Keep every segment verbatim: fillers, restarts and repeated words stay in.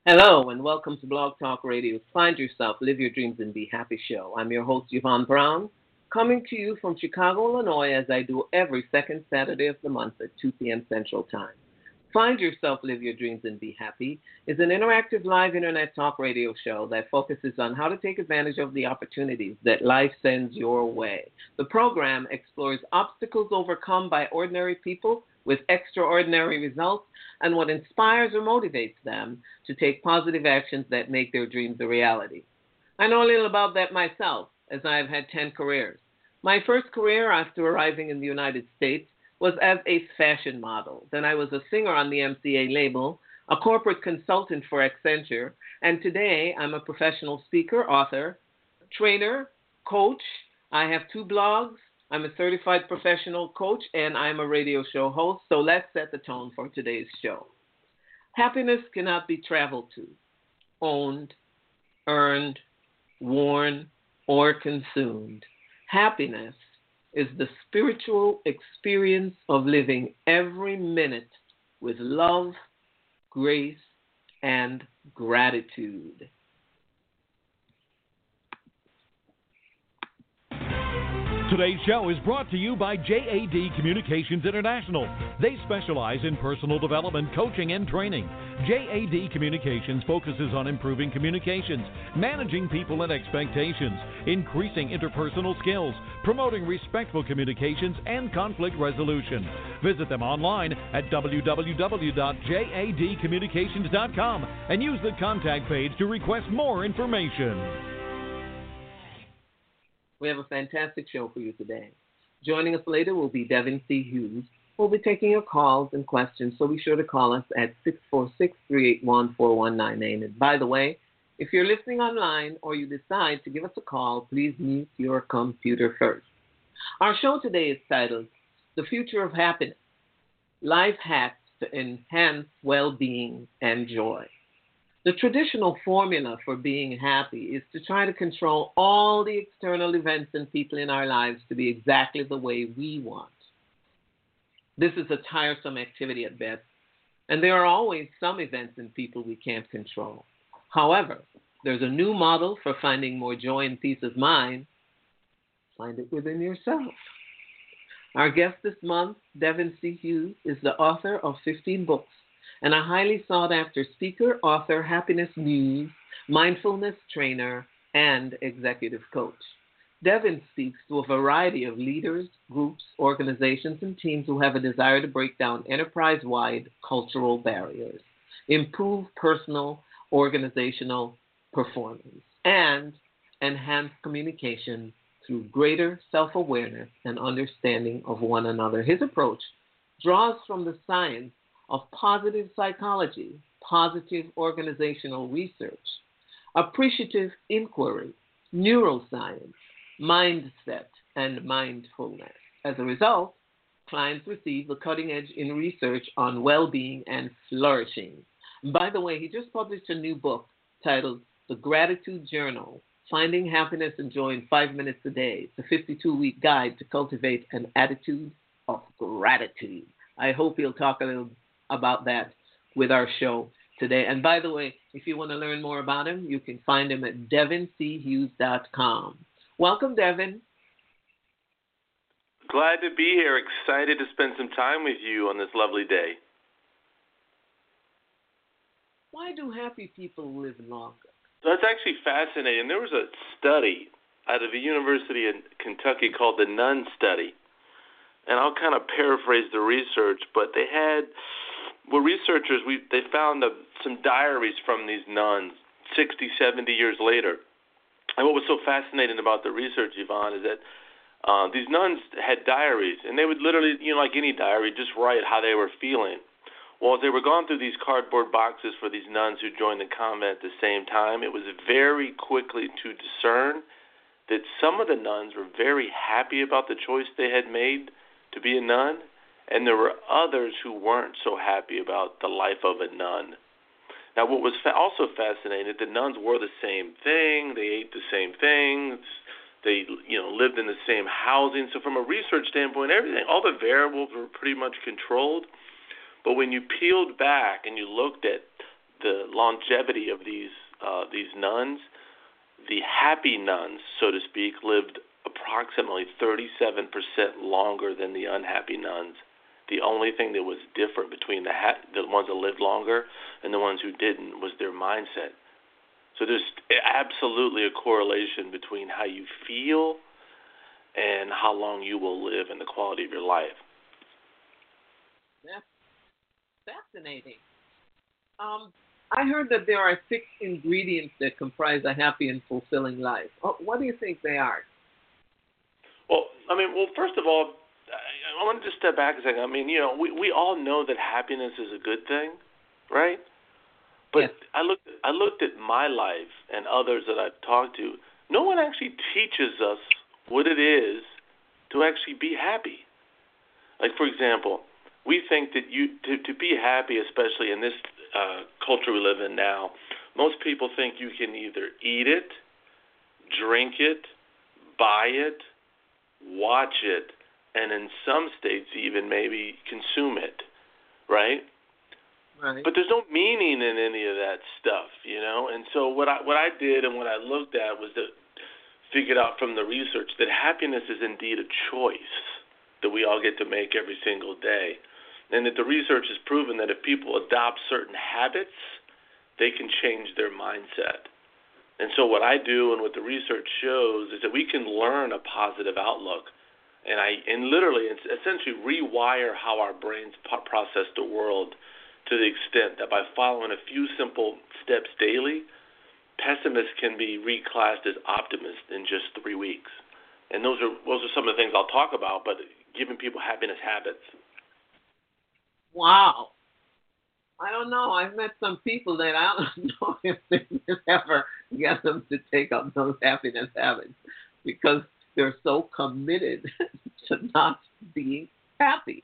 Hello and welcome to Blog Talk Radio's Find Yourself, Live Your Dreams, and Be Happy show. I'm your host, Yvonne Brown, coming to you from Chicago, Illinois, as I do every second Saturday of the month at two p.m. Central Time. Find Yourself, Live Your Dreams, and Be Happy is an interactive live internet talk radio show that focuses on how to take advantage of the opportunities that life sends your way. The program explores obstacles overcome by ordinary people with extraordinary results and what inspires or motivates them to take positive actions that make their dreams a reality. I know a little about that myself, as I have had ten careers. My first career after arriving in the United States was as a fashion model. Then I was a singer on the M C A label, a corporate consultant for Accenture, and today I'm a professional speaker, author, trainer, coach. I have two blogs. I'm a certified professional coach, and I'm a radio show host, so let's set the tone for today's show. Happiness cannot be traveled to, owned, earned, worn, or consumed. Happiness is the spiritual experience of living every minute with love, grace, and gratitude. Today's show is brought to you by J A D Communications International. They specialize in personal development, coaching, and training. J A D Communications focuses on improving communications, managing people and expectations, increasing interpersonal skills, promoting respectful communications, and conflict resolution. Visit them online at w w w dot j a d communications dot com and use the contact page to request more information. We have a fantastic show for you today. Joining us later will be Devin C. Hughes. We'll be taking your calls and questions, so be sure to call us at six four six, three eight one, four one nine eight. And by the way, if you're listening online or you decide to give us a call, please mute your computer first. Our show today is titled The Future of Happiness, Life Hacks to Enhance Well-Being and Joy. The traditional formula for being happy is to try to control all the external events and people in our lives to be exactly the way we want. This is a tiresome activity at best, and there are always some events and people we can't control. However, there's a new model for finding more joy and peace of mind. Find it within yourself. Our guest this month, Devin C. Hughes, is the author of fifteen books and a highly sought-after speaker, author, happiness muse, mindfulness trainer, and executive coach. Devin speaks to a variety of leaders, groups, organizations, and teams who have a desire to break down enterprise-wide cultural barriers, improve personal, organizational performance, and enhance communication through greater self-awareness and understanding of one another. His approach draws from the science of positive psychology, positive organizational research, appreciative inquiry, neuroscience, mindset, and mindfulness. As a result, clients receive the cutting edge in research on well-being and flourishing. By the way, he just published a new book titled The Gratitude Journal, Finding Happiness and Joy in Five Minutes a Day. It's a fifty-two-week guide to cultivate an attitude of gratitude. I hope he'll talk a little about that with our show today. And by the way, if you want to learn more about him, you can find him at devin c hughes dot com. Welcome, Devin. Glad to be here. Excited to spend some time with you on this lovely day. Why do happy people live longer? So that's actually fascinating. There was a study out of a university in Kentucky called the Nun Study. And I'll kind of paraphrase the research, but they had, well, researchers, we they found uh, some diaries from these nuns sixty, seventy years later. And what was so fascinating about the research, Yvonne, is that uh, these nuns had diaries, and they would literally, you know, like any diary, just write how they were feeling. Well, as they were going through these cardboard boxes for these nuns who joined the convent at the same time, it was very quickly to discern that some of the nuns were very happy about the choice they had made to be a nun, and there were others who weren't so happy about the life of a nun. Now, what was fa- also fascinating, the nuns wore the same thing, they ate the same things, they, you know, lived in the same housing. So from a research standpoint, everything, all the variables were pretty much controlled. But when you peeled back and you looked at the longevity of these uh, these nuns, the happy nuns, so to speak, lived approximately thirty-seven percent longer than the unhappy nuns. The only thing that was different between the ha- the ones that lived longer and the ones who didn't was their mindset. So there's absolutely a correlation between how you feel and how long you will live and the quality of your life. That's fascinating. Um, I heard that there are six ingredients that comprise a happy and fulfilling life. What do you think they are? Well, I mean, well, first of all, I want to just step back a second. I mean, you know, we, we all know that happiness is a good thing, right? But yes. I looked I looked at my life and others that I've talked to. No one actually teaches us what it is to actually be happy. Like, for example, we think that you to, to be happy, especially in this uh, culture we live in now, most people think you can either eat it, drink it, buy it, watch it, and in some states even maybe consume it, right? Right. But there's no meaning in any of that stuff, you know? And so what I what I did and what I looked at was to figure out from the research that happiness is indeed a choice that we all get to make every single day. And that the research has proven that if people adopt certain habits, they can change their mindset. And so what I do and what the research shows is that we can learn a positive outlook. And I and literally it's essentially rewire how our brains process the world to the extent that by following a few simple steps daily, pessimists can be reclassed as optimists in just three weeks. And those are those are some of the things I'll talk about, but giving people happiness habits. Wow. I don't know. I've met some people that I don't know if they can ever get them to take up those happiness habits because they're so committed to not being happy.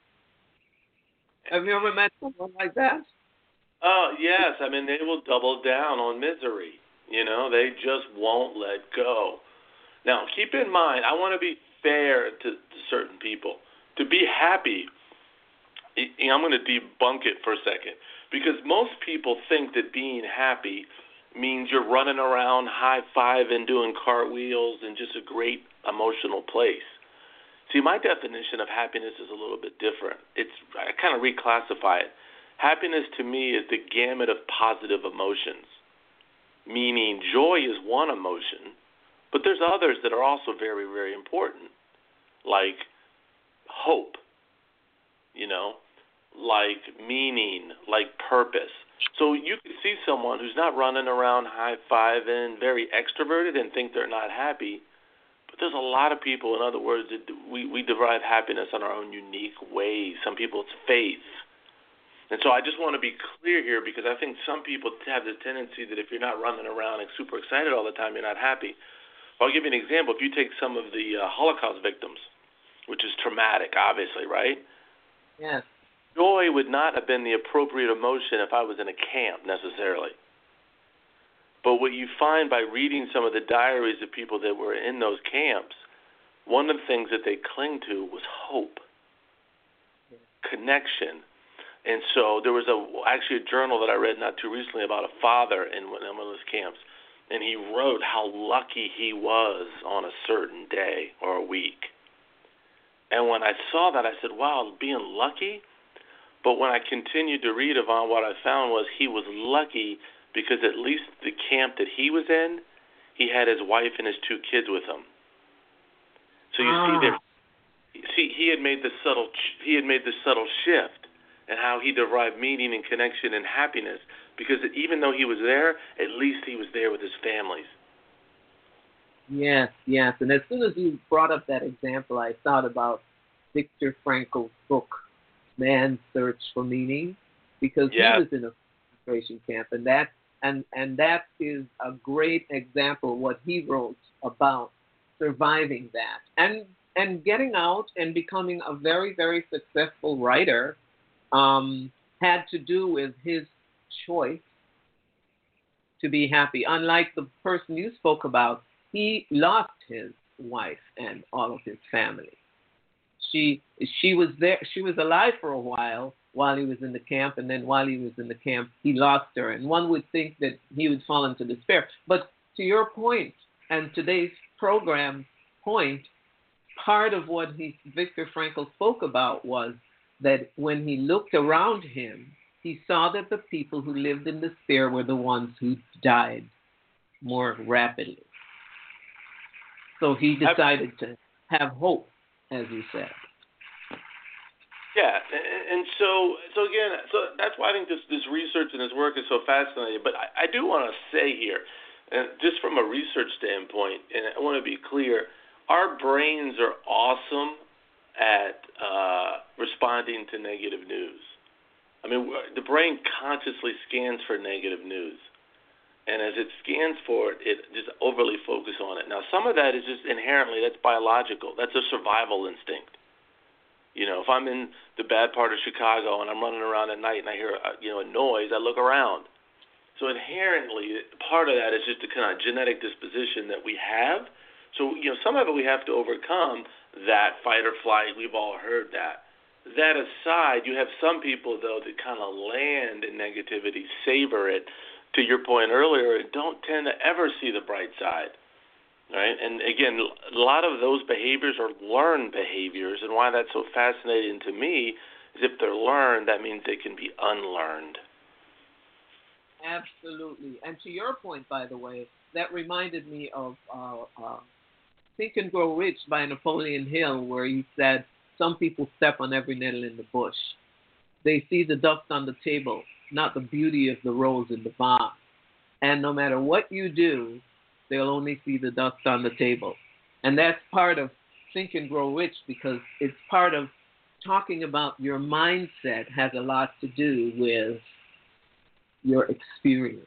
Have you ever met someone like that? Oh, yes. I mean, they will double down on misery. You know, they just won't let go. Now, keep in mind, I want to be fair to, to certain people. To be happy, I'm going to debunk it for a second, because most people think that being happy means you're running around high-fiving, doing cartwheels, and just a great emotional place. See, my definition of happiness is a little bit different. It's I kind of reclassify it. Happiness to me is the gamut of positive emotions, meaning joy is one emotion, but there's others that are also very, very important, like hope, you know, like meaning, like purpose. So you can see someone who's not running around high-fiving, very extroverted, and think they're not happy. But there's a lot of people, in other words, that we, we derive happiness in our own unique ways. Some people it's faith. And so I just want to be clear here, because I think some people have the tendency that if you're not running around and super excited all the time, you're not happy. I'll give you an example. If you take some of the uh, Holocaust victims, which is traumatic, obviously, right? Yes. Joy would not have been the appropriate emotion if I was in a camp necessarily. But what you find by reading some of the diaries of people that were in those camps, one of the things that they cling to was hope, connection. And so there was a actually a journal that I read not too recently about a father in one of those camps, and he wrote how lucky he was on a certain day or a week. And when I saw that, I said, wow, being lucky? But when I continued to read about what I found was he was lucky because at least the camp that he was in, he had his wife and his two kids with him. So you ah. see there, see he had made the subtle he had made the subtle shift in how he derived meaning and connection and happiness, because even though he was there, at least he was there with his families. Yes, yes. And as soon as you brought up that example, I thought about Viktor Frankl's book, Man's Search for Meaning, because yeah. he was in a concentration camp, and that and and that is a great example of what he wrote about surviving that and and getting out and becoming a very, very successful writer. Um, had to do with his choice to be happy. Unlike the person you spoke about, he lost his wife and all of his family. she she was there. She was alive for a while while he was in the camp, and then while he was in the camp, he lost her. And one would think that he would fall into despair. But to your point, and today's program point, part of what he, Viktor Frankl spoke about was that when he looked around him, he saw that the people who lived in despair were the ones who died more rapidly. So he decided to have hope, as you said. Yeah, and so so again, so that's why I think this, this research and this work is so fascinating. But I, I do want to say here, and just from a research standpoint, and I want to be clear, our brains are awesome at uh, responding to negative news. I mean, the brain consciously scans for negative news. And as it scans for it, it just overly focuses on it. Now, some of that is just inherently, that's biological. That's a survival instinct. You know, if I'm in the bad part of Chicago and I'm running around at night and I hear, a, you know, a noise, I look around. So inherently, part of that is just a kind of genetic disposition that we have. So, you know, some of it we have to overcome, that fight or flight. We've all heard that. That aside, you have some people, though, that kind of land in negativity, savor it, to your point earlier, and don't tend to ever see the bright side. Right? And again, a lot of those behaviors are learned behaviors, and why that's so fascinating to me is if they're learned, that means they can be unlearned. Absolutely. And to your point, by the way, that reminded me of uh, uh, Think and Grow Rich by Napoleon Hill, where he said, some people step on every nettle in the bush. They see the dust on the table, not the beauty of the rose in the vase. And no matter what you do, they'll only see the dust on the table. And that's part of Think and Grow Rich, because it's part of talking about your mindset has a lot to do with your experience.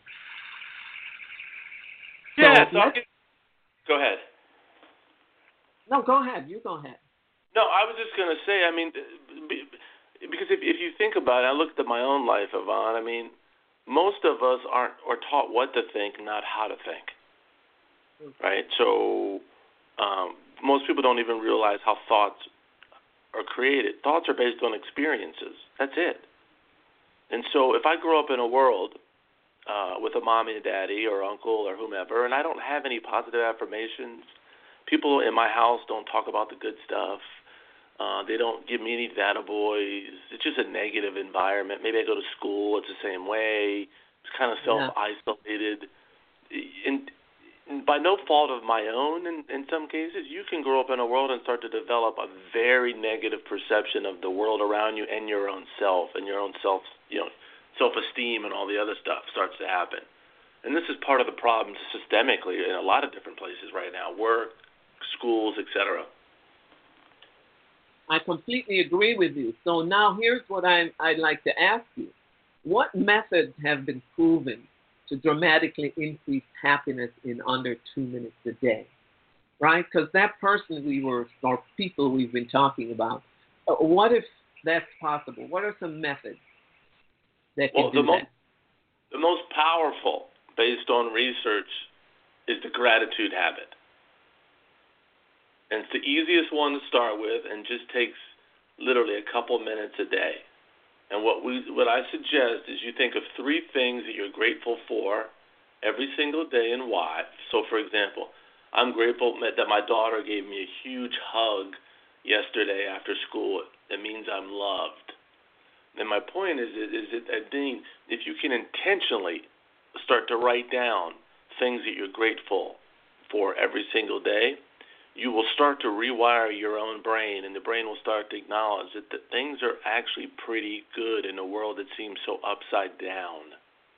Yeah, so so get, go ahead. No, go ahead. You go ahead. No, I was just going to say, I mean, because if if you think about it, I looked at my own life, Yvonne, I mean, most of us aren't are taught what to think, not how to think. Right? So um, most people don't even realize how thoughts are created. Thoughts are based on experiences. That's it. And so if I grow up in a world uh, with a mommy and daddy or uncle or whomever, and I don't have any positive affirmations, people in my house don't talk about the good stuff. Uh, they don't give me any data boys. It's just a negative environment. Maybe I go to school. It's the same way. It's kind of self-isolated. Yeah. And by no fault of my own, in, in some cases, you can grow up in a world and start to develop a very negative perception of the world around you and your own self, and your own self, you know, self-esteem and all the other stuff starts to happen. And this is part of the problem systemically in a lot of different places right now, work, schools, et cetera. I completely agree with you. So now here's what I'm, I'd like to ask you. What methods have been proven to dramatically increase happiness in under two minutes a day, right? Because that person we were, or people we've been talking about, uh, what if that's possible? What are some methods that can well, do the that? Most, the most powerful, based on research, is the gratitude habit. And it's the easiest one to start with and just takes literally a couple minutes a day. And what we, what I suggest is you think of three things that you're grateful for every single day and why. So, for example, I'm grateful that my daughter gave me a huge hug yesterday after school. It means I'm loved. And my point is, is that, Dean, if you can intentionally start to write down things that you're grateful for every single day, you will start to rewire your own brain, and the brain will start to acknowledge that the things are actually pretty good in a world that seems so upside down.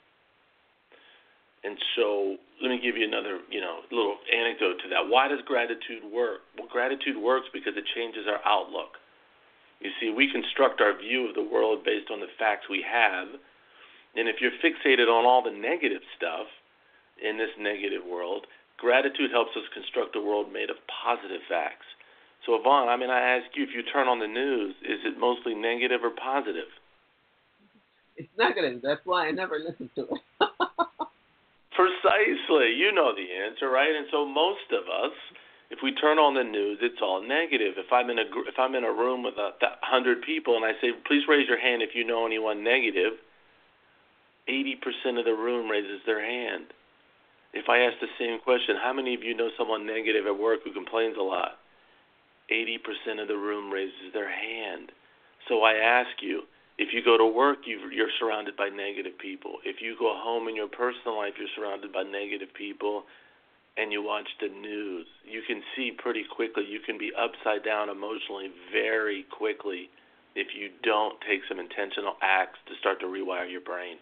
And so let me give you another, you know, little anecdote to that. Why does gratitude work? Well, gratitude works because it changes our outlook. You see, we construct our view of the world based on the facts we have, and if you're fixated on all the negative stuff in this negative world, gratitude helps us construct a world made of positive facts. So, Yvonne, I mean, I ask you, if you turn on the news, is it mostly negative or positive? It's negative. That's why I never listen to it. Precisely. You know the answer, right? And so most of us, if If we turn on the news, it's all negative. If I'm in a gr- if I'm in a room with a th- hundred people and I say, please raise your hand if you know anyone negative, eighty percent of the room raises their hand. If I ask the same question, how many of you know someone negative at work who complains a lot? eighty percent of the room raises their hand. So I ask you, if you go to work, you've, you're surrounded by negative people. If you go home in your personal life, you're surrounded by negative people, and you watch the news, you can see pretty quickly you can be upside down emotionally very quickly if you don't take some intentional acts to start to rewire your brain.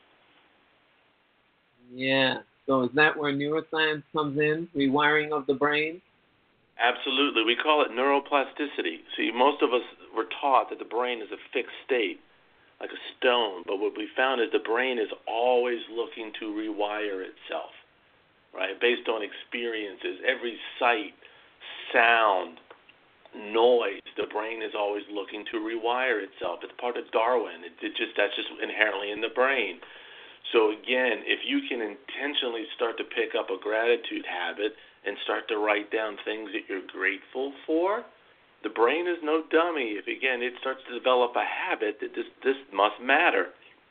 Yeah. So is that where neuroscience comes in, rewiring of the brain? Absolutely. We call it neuroplasticity. See, most of us were taught that the brain is a fixed state, like a stone. But what we found is the brain is always looking to rewire itself, right, based on experiences. Every sight, sound, noise, the brain is always looking to rewire itself. It's part of Darwin. It, it just That's just inherently in the brain. So again, if you can intentionally start to pick up a gratitude habit and start to write down things that you're grateful for, the brain is no dummy. If, again, it starts to develop a habit that this, this must matter.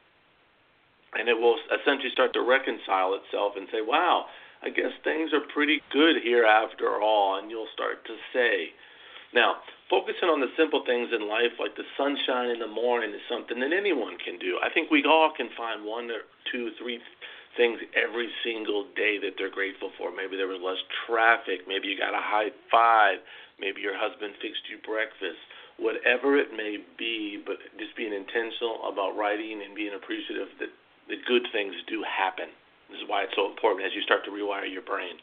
And it will essentially start to reconcile itself and say, wow, I guess things are pretty good here after all, and you'll start to say. Now, focusing on the simple things in life, like the sunshine in the morning, is something that anyone can do. I think we all can find one or two, three things every single day that they're grateful for. Maybe there was less traffic. Maybe you got a high five. Maybe your husband fixed you breakfast. Whatever it may be, but just being intentional about writing and being appreciative that the good things do happen. This is why it's so important as you start to rewire your brain.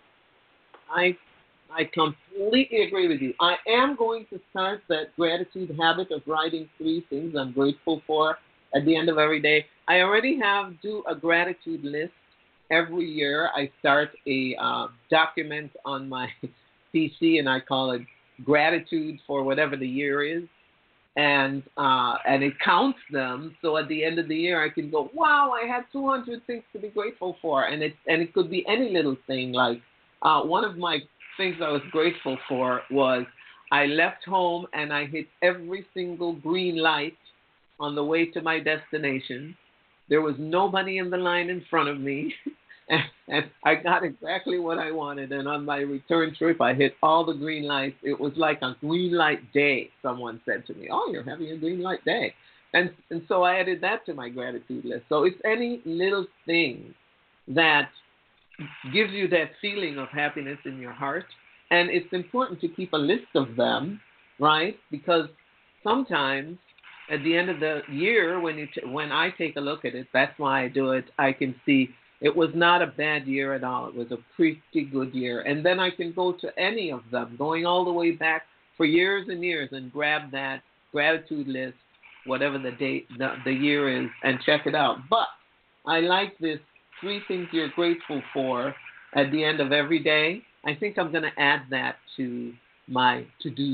I I completely agree with you. I am going to start that gratitude habit of writing three things I'm grateful for at the end of every day. I already have do a gratitude list every year. I start a uh, document on my P C, and I call it gratitude for whatever the year is. And uh, and it counts them, so at the end of the year I can go, wow, I had two hundred things to be grateful for, and it and it could be any little thing. Like uh, one of my things I was grateful for was I left home and I hit every single green light on the way to my destination. There was nobody in the line in front of me, and, and I got exactly what I wanted. And on my return trip, I hit all the green lights. It was like a green light day, someone said to me. Oh, you're having a green light day. And, and so I added that to my gratitude list. So it's any little thing that gives you that feeling of happiness in your heart. And it's important to keep a list of them, right? Because sometimes at the end of the year, when you t- when I take a look at it, that's why I do it, I can see it was not a bad year at all. It was a pretty good year. And then I can go to any of them, going all the way back for years and years, and grab that gratitude list, whatever the date, the, the year is, and check it out. But I like this three things you're grateful for at the end of every day. I think I'm going to add that to my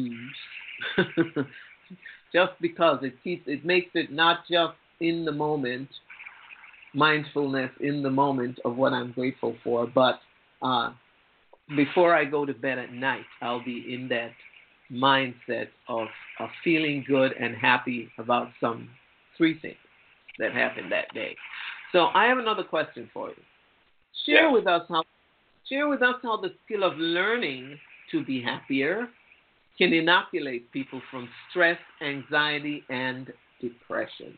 to-dos. Just because it keeps it makes it not just in the moment, mindfulness in the moment of what I'm grateful for, but uh, before I go to bed at night, I'll be in that mindset of, of feeling good and happy about some three things that happened that day. So I have another question for you. Share yeah. with us how share with us how the skill of learning to be happier can inoculate people from stress, anxiety, and depression.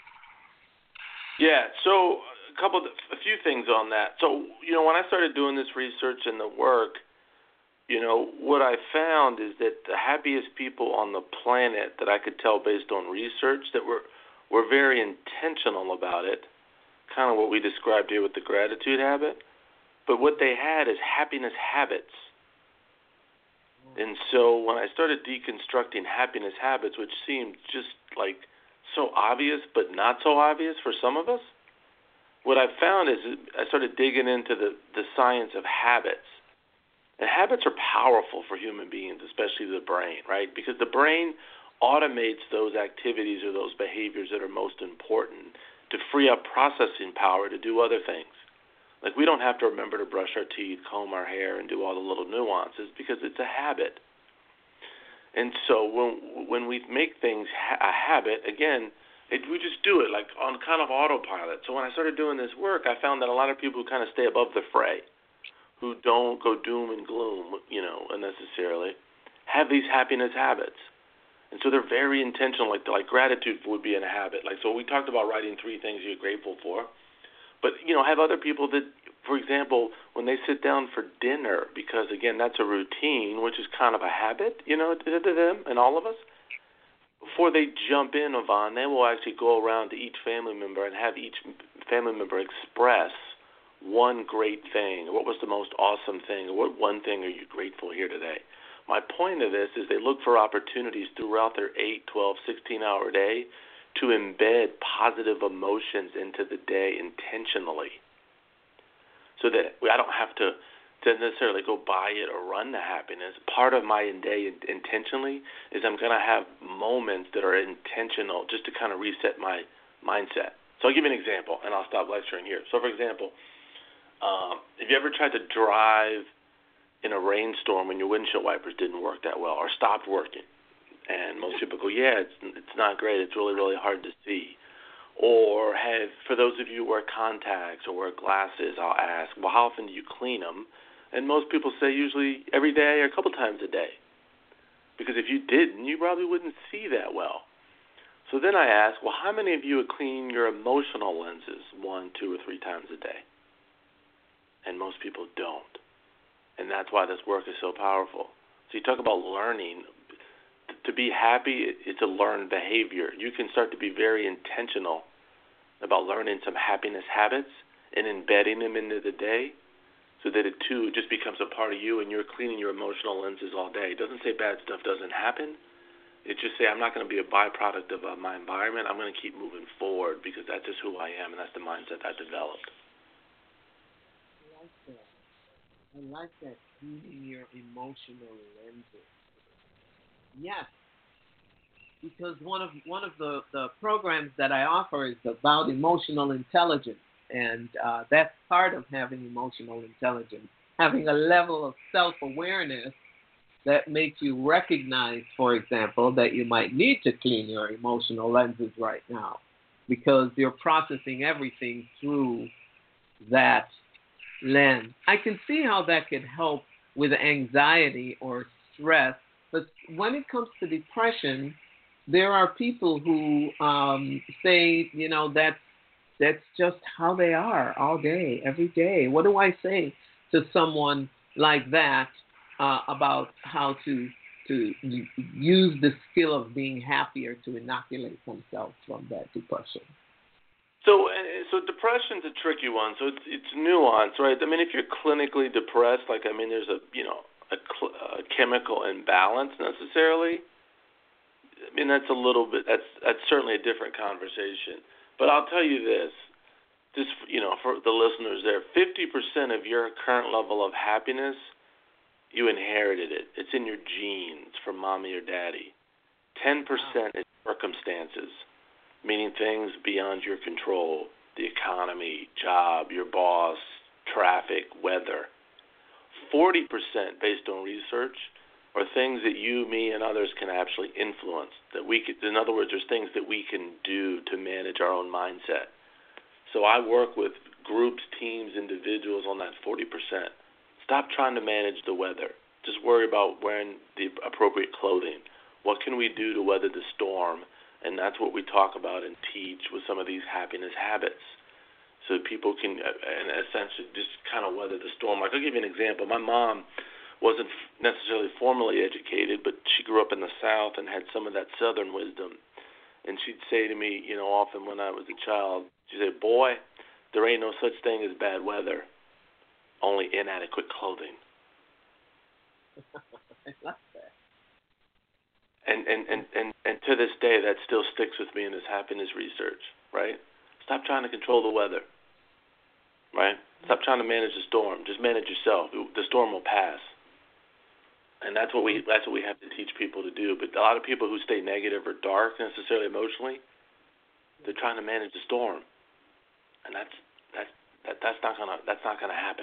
Yeah, so a couple, of, a few things on that. So, you know, when I started doing this research and the work, you know, what I found is that the happiest people on the planet that I could tell based on research that were were very intentional about it, kind of what we described here with the gratitude habit, but what they had is happiness habits. And so when I started deconstructing happiness habits, which seemed just like so obvious but not so obvious for some of us, what I found is I started digging into the, the science of habits. And habits are powerful for human beings, especially the brain, right? Because the brain automates those activities or those behaviors that are most important to free up processing power to do other things. Like, we don't have to remember to brush our teeth, comb our hair, and do all the little nuances because it's a habit. And so when when we make things ha- a habit, again, it, we just do it like on kind of autopilot. So when I started doing this work, I found that a lot of people who kind of stay above the fray, who don't go doom and gloom, you know, unnecessarily, have these happiness habits. And so they're very intentional. Like like gratitude would be in a habit. Like, so we talked about writing three things you're grateful for. But, you know, have other people that, for example, when they sit down for dinner, because, again, that's a routine, which is kind of a habit, you know, to them and all of us, before they jump in, Yvonne, they will actually go around to each family member and have each family member express one great thing. What was the most awesome thing? Or what one thing are you grateful here today? My point of this is they look for opportunities throughout their eight, twelve, sixteen-hour day to embed positive emotions into the day intentionally, so that I don't have to, to necessarily go buy it or run to happiness. Part of my day intentionally is I'm going to have moments that are intentional just to kind of reset my mindset. So I'll give you an example, and I'll stop lecturing here. So, for example, um, have you ever tried to drive in a rainstorm when your windshield wipers didn't work that well or stopped working? And most people go, yeah, it's it's not great. It's really, really hard to see. Or have, for those of you who wear contacts or wear glasses, I'll ask, well, how often do you clean them? And most people say usually every day or a couple times a day. Because if you didn't, you probably wouldn't see that well. So then I ask, well, how many of you would clean your emotional lenses one, two, or three times a day? And most people don't. And that's why this work is so powerful. So you talk about learning. To be happy, it's a learned behavior. You can start to be very intentional about learning some happiness habits and embedding them into the day so that it, too, just becomes a part of you and you're cleaning your emotional lenses all day. It doesn't say bad stuff doesn't happen. It just say I'm not going to be a byproduct of uh, my environment. I'm going to keep moving forward because that's just who I am and that's the mindset I've developed. I like that. I like that, cleaning your emotional lenses. Yes, because one of one of the, the programs that I offer is about emotional intelligence, and uh, that's part of having emotional intelligence, having a level of self-awareness that makes you recognize, for example, that you might need to clean your emotional lenses right now because you're processing everything through that lens. I can see how that could help with anxiety or stress. But when it comes to depression, there are people who um, say, you know, that's, that's just how they are all day, every day. What do I say to someone like that uh, about how to to use the skill of being happier to inoculate themselves from that depression? So, so depression's a tricky one. So it's it's nuanced, right? I mean, if you're clinically depressed, like I mean, there's a you know. A, cl- a chemical imbalance necessarily. I mean, that's a little bit, that's that's certainly a different conversation. But I'll tell you this, just, you know, for the listeners there, fifty percent of your current level of happiness, you inherited it. It's in your genes from mommy or daddy. ten percent is circumstances, meaning things beyond your control, the economy, job, your boss, traffic, weather. forty percent based on research are things that you, me, and others can actually influence. That we could, in other words, there's things that we can do to manage our own mindset. So I work with groups, teams, individuals on that forty percent. Stop trying to manage the weather. Just worry about wearing the appropriate clothing. What can we do to weather the storm? And that's what we talk about and teach with some of these happiness habits, so people can uh, and essentially just kind of weather the storm. Like, I'll give you an example. My mom wasn't necessarily formally educated, but she grew up in the South and had some of that Southern wisdom. And she'd say to me, you know, often when I was a child, she'd say, boy, there ain't no such thing as bad weather, only inadequate clothing. I love that. And, and, and, and, and to this day, that still sticks with me in this happiness research, right? Stop trying to control the weather, right? Stop trying to manage the storm. Just manage yourself. The storm will pass. And that's what we that's what we have to teach people to do. But a lot of people who stay negative or dark necessarily emotionally, they're trying to manage the storm. And that's that's That that's not gonna that's not gonna happen.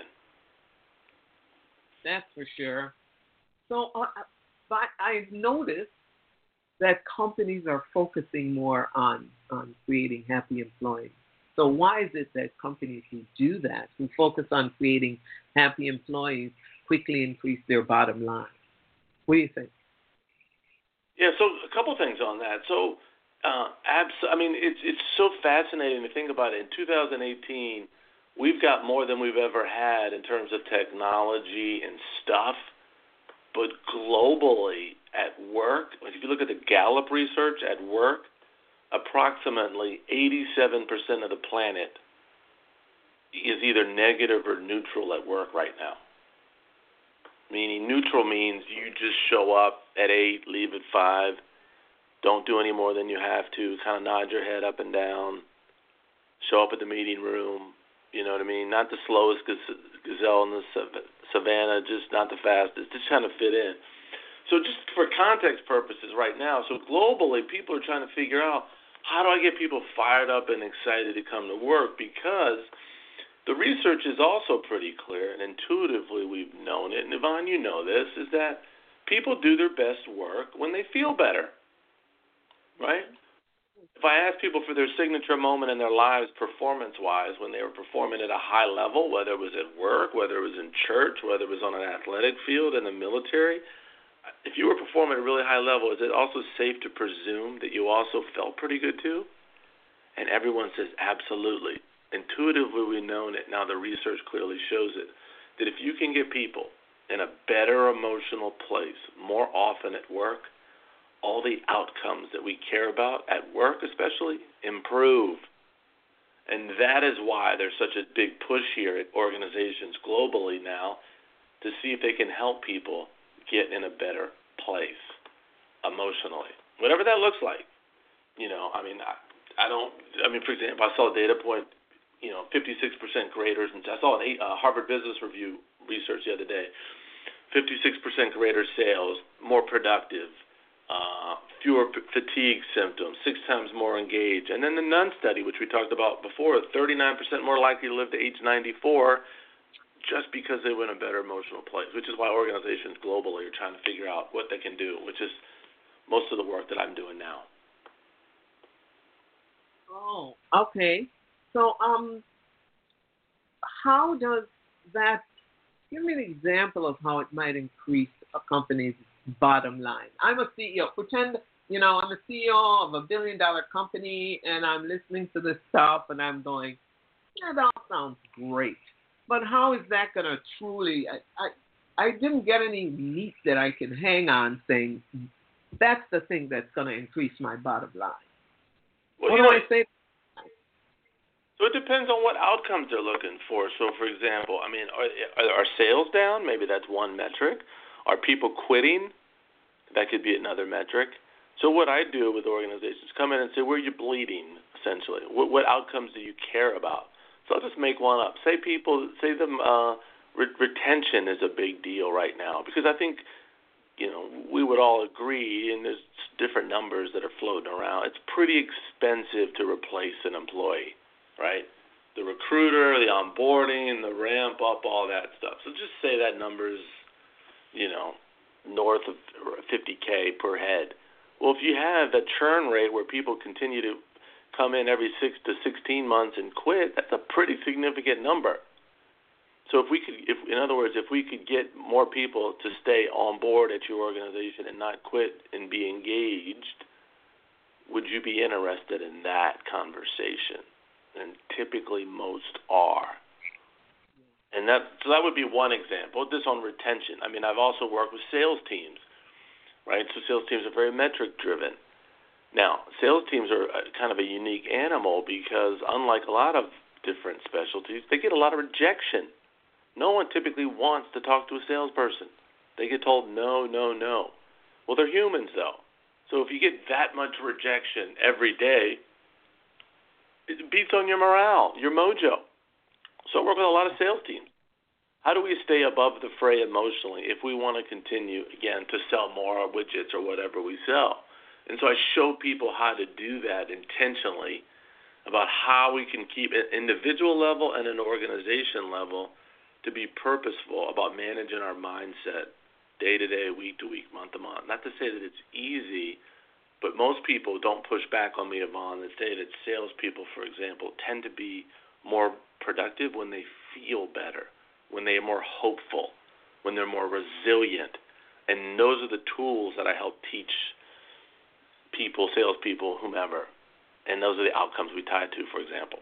That's for sure. So uh, but I've noticed that companies are focusing more on, on creating happy employees. So why is it that companies who do that, who focus on creating happy employees, quickly increase their bottom line? What do you think? Yeah, so a couple things on that. So, uh, abs- I mean, it's it's so fascinating to think about it. In two thousand eighteen, we've got more than we've ever had in terms of technology and stuff. But globally, at work, if you look at the Gallup research, at work, approximately eighty-seven percent of the planet is either negative or neutral at work right now. Meaning neutral means you just show up at eight, leave at five, don't do any more than you have to, kind of nod your head up and down, show up at the meeting room, you know what I mean? Not the slowest gazelle in the savannah, just not the fastest, just trying to fit in. So just for context purposes right now, so globally people are trying to figure out, how do I get people fired up and excited to come to work? Because the research is also pretty clear, and intuitively we've known it, and Yvonne, you know this, is that people do their best work when they feel better, right? If I ask people for their signature moment in their lives performance-wise, when they were performing at a high level, whether it was at work, whether it was in church, whether it was on an athletic field, in the military, if you were performing at a really high level, is it also safe to presume that you also felt pretty good too? And everyone says absolutely. Intuitively, we've known it. Now the research clearly shows it, that if you can get people in a better emotional place more often at work, all the outcomes that we care about at work especially improve. And that is why there's such a big push here at organizations globally now to see if they can help people get in a better place emotionally, whatever that looks like. You know, I mean, I, I don't, I mean, for example, I saw a data point, you know, fifty-six percent greater, and I saw an uh, Harvard Business Review research the other day, fifty-six percent greater sales, more productive, uh, fewer p- fatigue symptoms, six times more engaged. And then the Nun study, which we talked about before, thirty-nine percent more likely to live to age ninety-four just because they were in a better emotional place, which is why organizations globally are trying to figure out what they can do, which is most of the work that I'm doing now. Oh, okay. So, um, how does that, give me an example of how it might increase a company's bottom line. I'm a C E O. Pretend, you know, I'm a C E O of a billion dollar company and I'm listening to this stuff and I'm going, yeah, that all sounds great. But how is that going to truly, I, I, I didn't get any meat that I can hang on saying, that's the thing that's going to increase my bottom line. Well, what you do know, I say? So it depends on what outcomes they're looking for. So, for example, I mean, are, are sales down? Maybe that's one metric. Are people quitting? That could be another metric. So what I do with organizations, come in and say, where are you bleeding, essentially? What, what outcomes do you care about? So I'll just make one up. Say people, say them, uh, re- retention is a big deal right now, because I think, you know, we would all agree, and there's different numbers that are floating around, it's pretty expensive to replace an employee, right? The recruiter, the onboarding, the ramp up, all that stuff. So just say that number's, you know, north of fifty K per head. Well, if you have a churn rate where people continue to come in every six to sixteen months and quit, that's a pretty significant number. So if we could, if in other words, if we could get more people to stay on board at your organization and not quit and be engaged, would you be interested in that conversation? And typically most are. And that, so that would be one example. This on retention. I mean, I've also worked with sales teams, right? So sales teams are very metric driven. Now, sales teams are a, kind of a unique animal because unlike a lot of different specialties, they get a lot of rejection. No one typically wants to talk to a salesperson. They get told no, no, no. Well, they're humans, though. So if you get that much rejection every day, it beats on your morale, your mojo. So I work with a lot of sales teams. How do we stay above the fray emotionally if we want to continue, again, to sell more widgets or whatever we sell? And so I show people how to do that intentionally about how we can keep at individual level and an organization level to be purposeful about managing our mindset day to day, week to week, month to month. Not to say that it's easy, but most people don't push back on me, Yvonne, and say that salespeople, for example, tend to be more productive when they feel better, when they are more hopeful, when they're more resilient. And those are the tools that I help teach people, salespeople, whomever. And those are the outcomes we tie to, for example.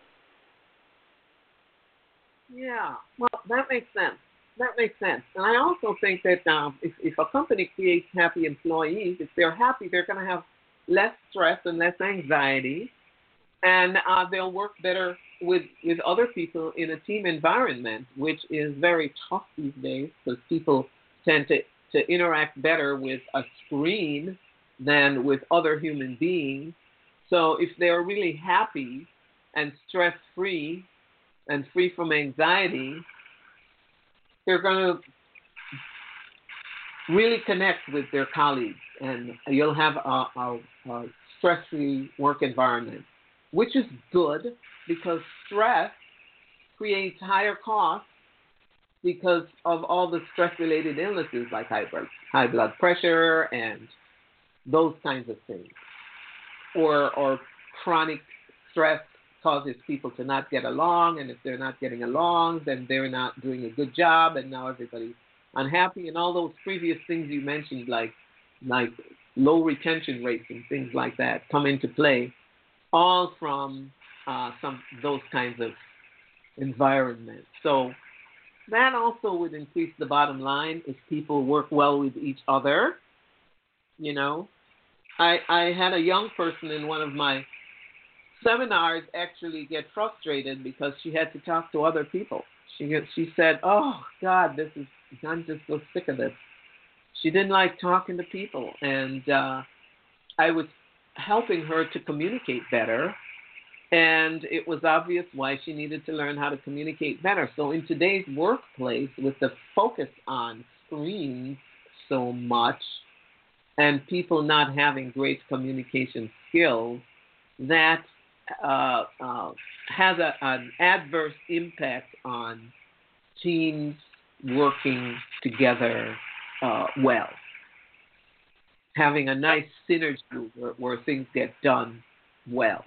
Yeah, well, that makes sense. That makes sense. And I also think that um, if, if a company creates happy employees, if they're happy, they're going to have less stress and less anxiety, and uh, they'll work better with, with other people in a team environment, which is very tough these days because people tend to, to interact better with a screen than with other human beings. So if they're really happy and stress-free and free from anxiety, they're going to really connect with their colleagues, and you'll have a, a, a stress-free work environment, which is good because stress creates higher costs because of all the stress-related illnesses like high blood, high blood pressure and those kinds of things. Or, or chronic stress causes people to not get along, and if they're not getting along, then they're not doing a good job, and now everybody's unhappy, and all those previous things you mentioned, like like low retention rates and things like that, come into play, all from uh, some those kinds of environments. So that also would increase the bottom line if people work well with each other. You know, I I had a young person in one of my seminars actually get frustrated because she had to talk to other people. She she said, "Oh God, this is I'm just so sick of this." She didn't like talking to people, and uh, I was helping her to communicate better, and it was obvious why she needed to learn how to communicate better. So in today's workplace, with the focus on screens so much, and people not having great communication skills, that uh, uh, has a, an adverse impact on teams working together uh, well, having a nice synergy where, where things get done well.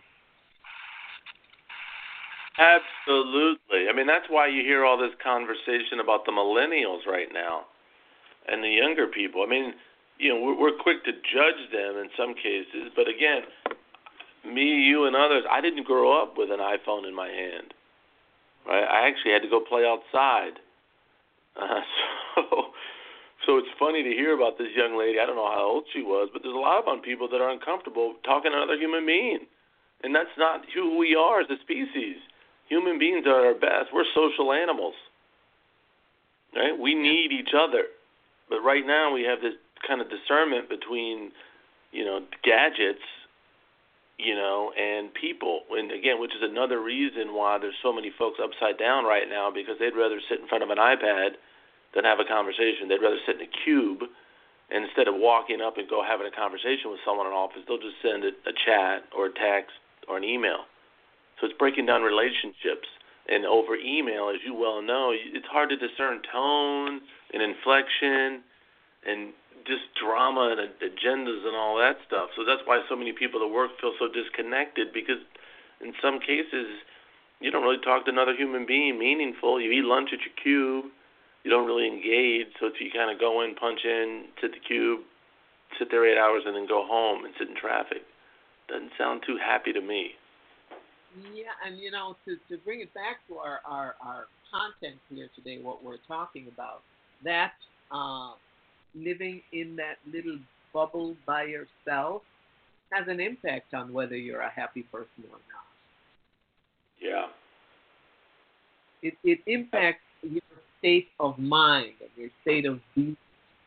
Absolutely. I mean, that's why you hear all this conversation about the millennials right now and the younger people. I mean, you know, we're, we're quick to judge them in some cases, but again, me, you, and others, I didn't grow up with an iPhone in my hand. Right? I actually had to go play outside. Uh, so, so it's funny to hear about this young lady. I don't know how old she was, but there's a lot of people that are uncomfortable talking to another human being, and that's not who we are as a species. Human beings are at our best. We're social animals. Right? We need each other, but right now we have this kind of discernment between, you know, gadgets, you know, and people. And again, which is another reason why there's so many folks upside down right now, because they'd rather sit in front of an iPad than have a conversation. They'd rather sit in a cube, and instead of walking up and go having a conversation with someone in an office, they'll just send a, a chat or a text or an email. So it's breaking down relationships. And over email, as you well know, it's hard to discern tone and inflection and just drama and agendas and all that stuff. So that's why so many people at work feel so disconnected, because in some cases you don't really talk to another human being meaningful. You eat lunch at your cube. You don't really engage. So if you kind of go in, punch in, sit the cube, sit there eight hours, and then go home and sit in traffic, doesn't sound too happy to me. Yeah, and you know, to, to bring it back to our, our, our content here today, what we're talking about, that uh, living in that little bubble by yourself has an impact on whether you're a happy person or not. Yeah. It, it impacts your state of mind and your state of being.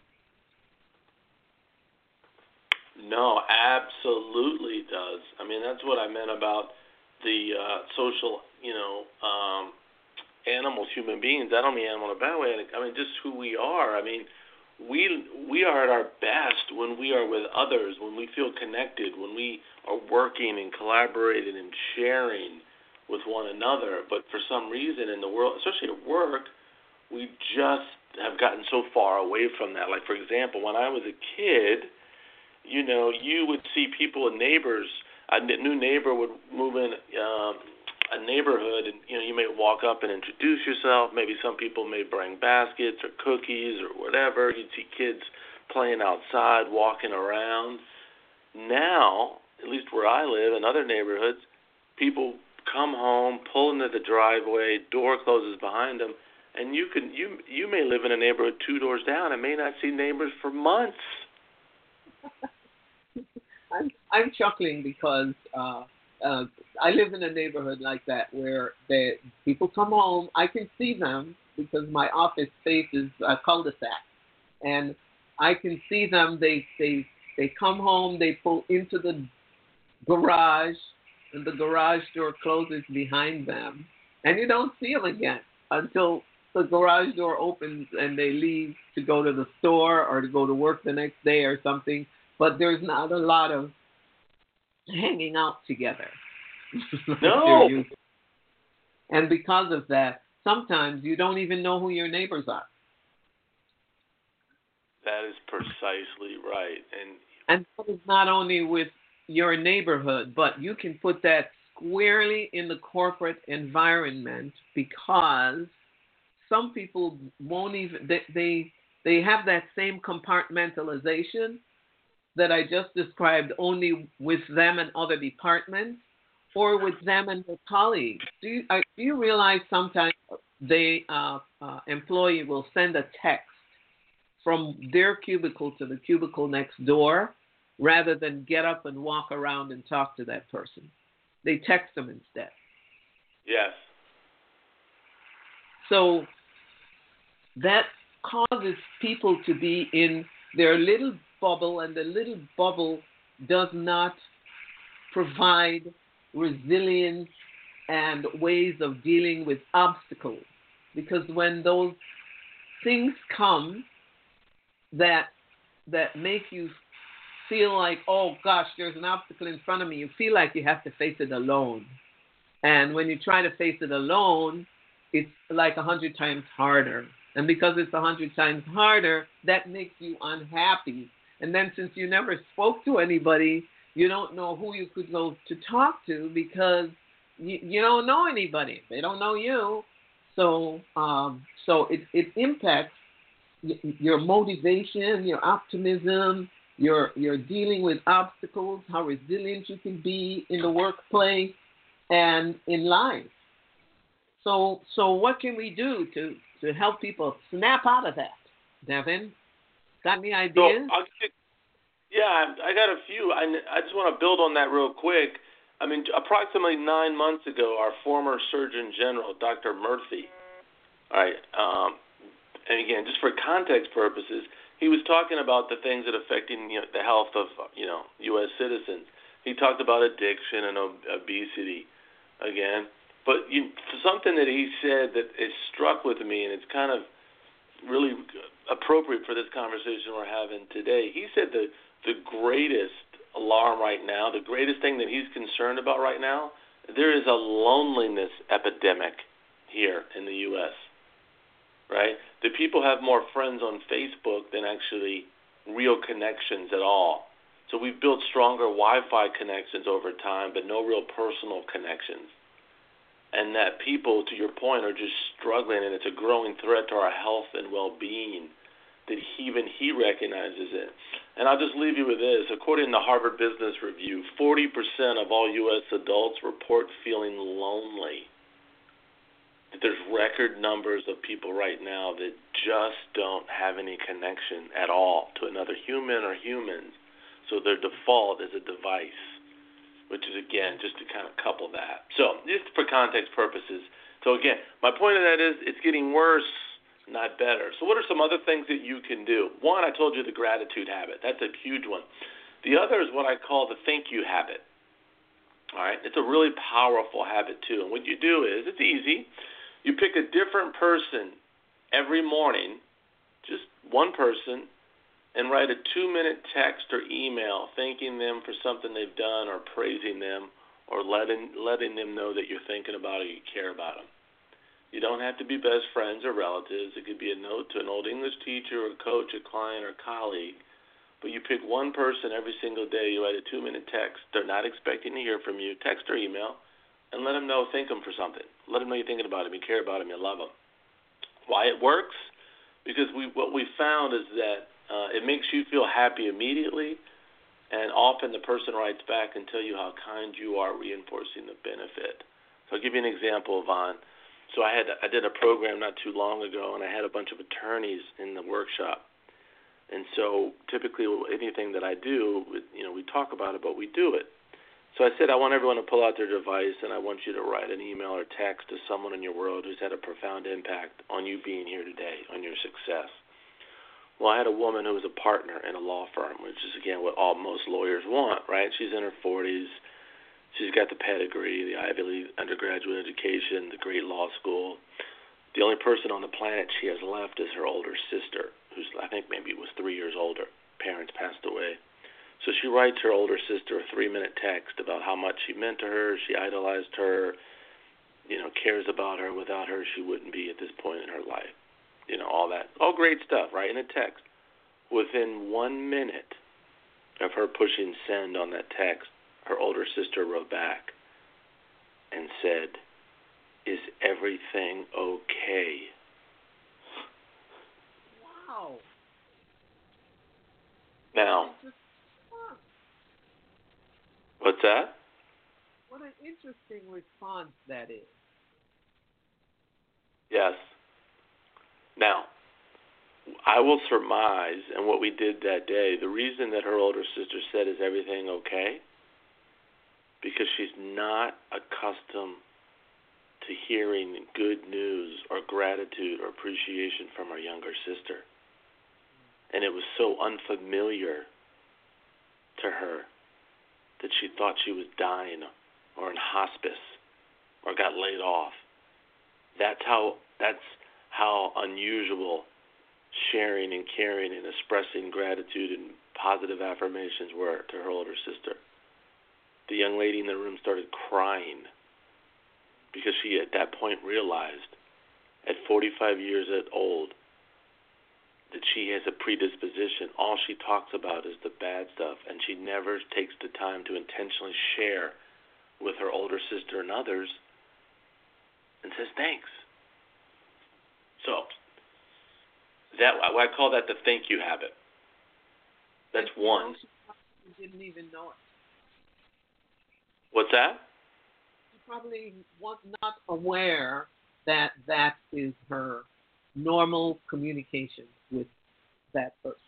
No, absolutely does. I mean, that's what I meant about the uh, social, you know, um, animals, human beings. I don't mean animal in a bad way. I mean, just who we are. I mean, we we are at our best when we are with others, when we feel connected, when we are working and collaborating and sharing with one another. But for some reason in the world, especially at work, we just have gotten so far away from that. Like, for example, when I was a kid, you know, you would see people, neighbors, a new neighbor would move in um, a neighborhood, and, you know, you may walk up and introduce yourself. Maybe some people may bring baskets or cookies or whatever. You'd see kids playing outside, walking around. Now, at least where I live in other neighborhoods, people come home, pull into the driveway, door closes behind them, and you can you you may live in a neighborhood two doors down and may not see neighbors for months. I'm I'm chuckling because uh, uh, I live in a neighborhood like that where the people come home. I can see them because my office faces a cul-de-sac, and I can see them. They they they come home. They pull into the garage, and the garage door closes behind them, and you don't see them again until the garage door opens and they leave to go to the store or to go to work the next day or something. But there's not a lot of hanging out together. No. And because of that, sometimes you don't even know who your neighbors are. That is precisely right. And and that is not only with your neighborhood, but you can put that squarely in the corporate environment, because some people won't even, they, they, they have that same compartmentalization that I just described, only with them and other departments, or with them and their colleagues. Do you, uh, do you realize sometimes the uh, uh, employee will send a text from their cubicle to the cubicle next door rather than get up and walk around and talk to that person? They text them instead. Yes. So that causes people to be in their little bubble, and the little bubble does not provide resilience and ways of dealing with obstacles. Because when those things come that that make you feel like, oh gosh, there's an obstacle in front of me, you feel like you have to face it alone. And when you try to face it alone, it's like a hundred times harder. And because it's a hundred times harder, that makes you unhappy. And then since you never spoke to anybody, you don't know who you could go to talk to, because you, you don't know anybody. They don't know you. So um, so it, it impacts your motivation, your optimism, your, your dealing with obstacles, how resilient you can be in the workplace and in life. So so what can we do to, to help people snap out of that, Devin? Got any ideas? So, I'll get, yeah, I got a few. I, I just want to build on that real quick. I mean, approximately nine months ago, our former Surgeon General, Doctor Murthy, all right, um, and again, just for context purposes, he was talking about the things that are affecting, you know, the health of, you know, U S citizens. He talked about addiction and ob- obesity, again. But you, something that he said that has struck with me, and it's kind of really appropriate for this conversation we're having today. He said the the greatest alarm right now, the greatest thing that he's concerned about right now, there is a loneliness epidemic here in the U S, right? The people have more friends on Facebook than actually real connections at all. So we've built stronger Wi-Fi connections over time, but no real personal connections. And that people, to your point, are just struggling, and it's a growing threat to our health and well-being, that he, even he recognizes it. And I'll just leave you with this. According to Harvard Business Review, forty percent of all U S adults report feeling lonely. That there's record numbers of people right now that just don't have any connection at all to another human or humans. So their default is a device, which is, again, just to kind of couple that. So just for context purposes. So, again, my point of that is it's getting worse, not better. So what are some other things that you can do? One, I told you the gratitude habit. That's a huge one. The other is what I call the thank you habit. All right? It's a really powerful habit, too. And what you do is, it's easy. You pick a different person every morning, just one person and write a two-minute text or email thanking them for something they've done or praising them or letting letting them know that you're thinking about it, you care about them. You don't have to be best friends or relatives. It could be a note to an old English teacher or coach, a client or colleague. But you pick one person every single day. You write a two-minute text. They're not expecting to hear from you, text or email, and let them know, thank them for something. Let them know you're thinking about them, you care about them, you love them. Why it works? Because we what we found is that uh, it makes you feel happy immediately, and often the person writes back and tell you how kind you are, reinforcing the benefit. So I'll give you an example, Vaughn. So I had I did a program not too long ago, and I had a bunch of attorneys in the workshop. And so typically anything that I do, you know, we talk about it, but we do it. So I said I want everyone to pull out their device, and I want you to write an email or text to someone in your world who's had a profound impact on you being here today, on your success. Well, I had a woman who was a partner in a law firm, which is, again, what all most lawyers want, right? She's in her forties. She's got the pedigree, the Ivy League undergraduate education, the great law school. The only person on the planet she has left is her older sister, who's I think maybe was three years older. Parents passed away. So she writes her older sister a three-minute text about how much she meant to her, she idolized her, you know, cares about her. Without her, she wouldn't be at this point in her life. You know, all that. All great stuff, right, in a text. Within one minute of her pushing send on that text, her older sister wrote back and said, "Is everything okay?" Wow. Now, what's that? What an interesting response that is. Yes. Now, I will surmise, and what we did that day, the reason that her older sister said, "Is everything okay?" because she's not accustomed to hearing good news or gratitude or appreciation from her younger sister. And it was so unfamiliar to her that she thought she was dying or in hospice or got laid off. That's how that's how unusual sharing and caring and expressing gratitude and positive affirmations were to her older sister. The young lady in the room started crying because she at that point realized at forty-five years old that she has a predisposition. All she talks about is the bad stuff, and she never takes the time to intentionally share with her older sister and others and says thanks. So that I call that the thank you habit. That's one. She didn't even know it. What's that? She probably was not aware that that is her normal communication with that person.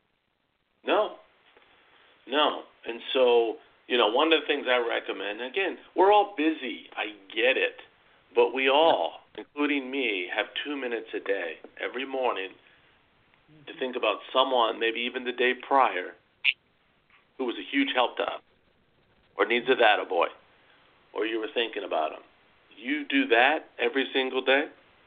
No. No. And so, you know, one of the things I recommend, again, we're all busy. I get it. But we all, including me, have two minutes a day, every morning, to think about someone, maybe even the day prior, who was a huge help to us, or needs a attaboy, or you were thinking about them. You do that every single day,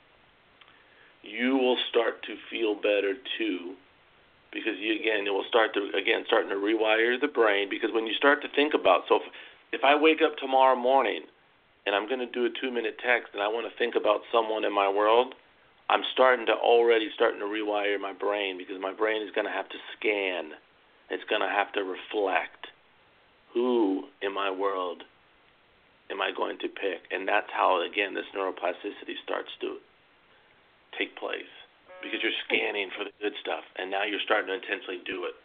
you will start to feel better too, because you again, it will start to again starting to rewire the brain. Because when you start to think about, so if, if I wake up tomorrow morning and I'm going to do a two-minute text and I want to think about someone in my world, I'm starting to already starting to rewire my brain, because my brain is going to have to scan. It's going to have to reflect. Who in my world am I going to pick? And that's how, again, this neuroplasticity starts to take place, because you're scanning for the good stuff, and now you're starting to intentionally do it.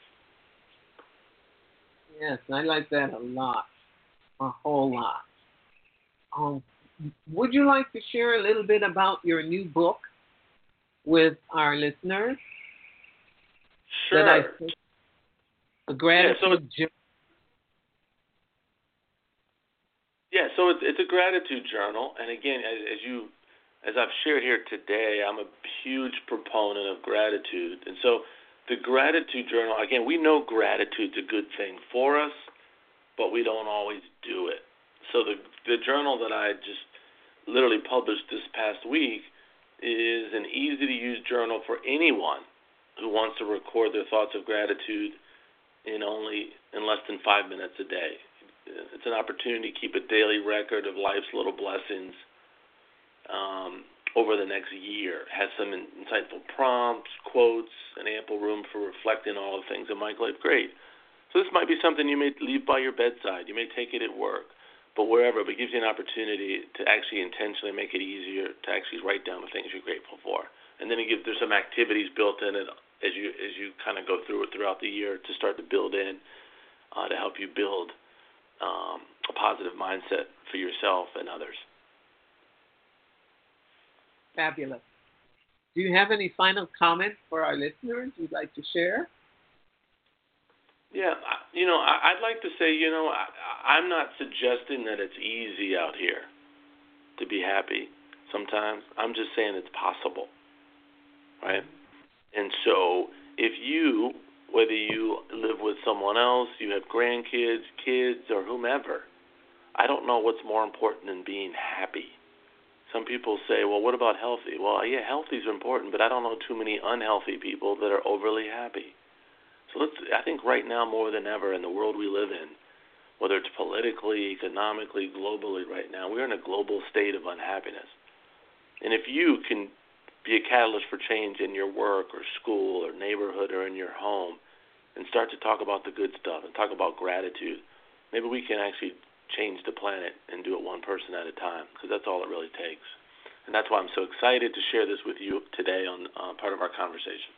Yes, I like that a lot, a whole lot. Um, would you like to share a little bit about your new book with our listeners? Sure. That I, a gratitude yeah, so journal. Yeah, so it's, it's a gratitude journal, and again, as, as you, as I've shared here today, I'm a huge proponent of gratitude, and so the gratitude journal, again, we know gratitude's a good thing for us, but we don't always do it. So the the journal that I just literally published this past week is an easy-to-use journal for anyone who wants to record their thoughts of gratitude in only in less than five minutes a day. It's an opportunity to keep a daily record of life's little blessings um, over the next year. It has some insightful prompts, quotes, and ample room for reflecting on all the things that make life great. So this might be something you may leave by your bedside. You may take it at work, but wherever. But it gives you an opportunity to actually intentionally make it easier to actually write down the things you're grateful for. And then it gives, there's some activities built in it as you as you kind of go through it throughout the year to start to build in uh, to help you build um, a positive mindset for yourself and others. Fabulous. Do you have any final comments for our listeners you'd like to share? Yeah, you know, I'd like to say, you know, I'm not suggesting that it's easy out here to be happy sometimes. I'm just saying it's possible, right? And so if you, whether you live with someone else, you have grandkids, kids, or whomever, I don't know what's more important than being happy. Some people say, well, what about healthy? Well, yeah, healthy is important, but I don't know too many unhealthy people that are overly happy. So let's, I think right now more than ever in the world we live in, whether it's politically, economically, globally right now, we're in a global state of unhappiness. And if you can be a catalyst for change in your work or school or neighborhood or in your home and start to talk about the good stuff and talk about gratitude, maybe we can actually change the planet and do it one person at a time, because that's all it really takes. And that's why I'm so excited to share this with you today on uh, part of our conversation.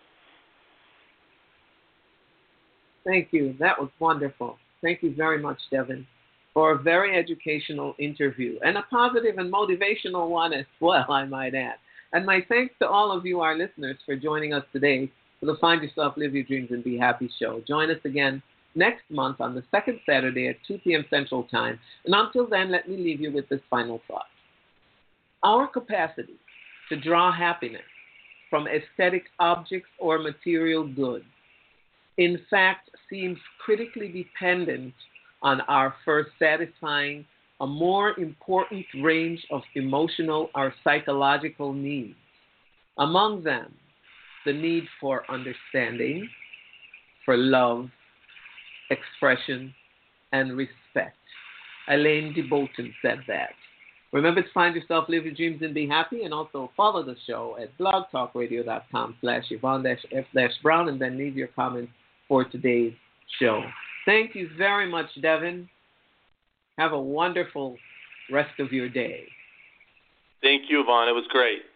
Thank you. That was wonderful. Thank you very much, Devin, for a very educational interview and a positive and motivational one as well, I might add. And my thanks to all of you, our listeners, for joining us today for the Find Yourself, Live Your Dreams, and Be Happy show. Join us again next month on the second Saturday at two p.m. Central Time. And until then, let me leave you with this final thought. Our capacity to draw happiness from aesthetic objects or material goods, in fact, seems critically dependent on our first satisfying a more important range of emotional or psychological needs. Among them, the need for understanding, for love, expression, and respect. Elaine de Botton said that. Remember to find yourself, live your dreams, and be happy, and also follow the show at blogtalkradio.com slash Yvonne F Brown, and then leave your comments for today's show. Thank you very much, Devin. Have a wonderful rest of your day. Thank you, Yvonne. It was great.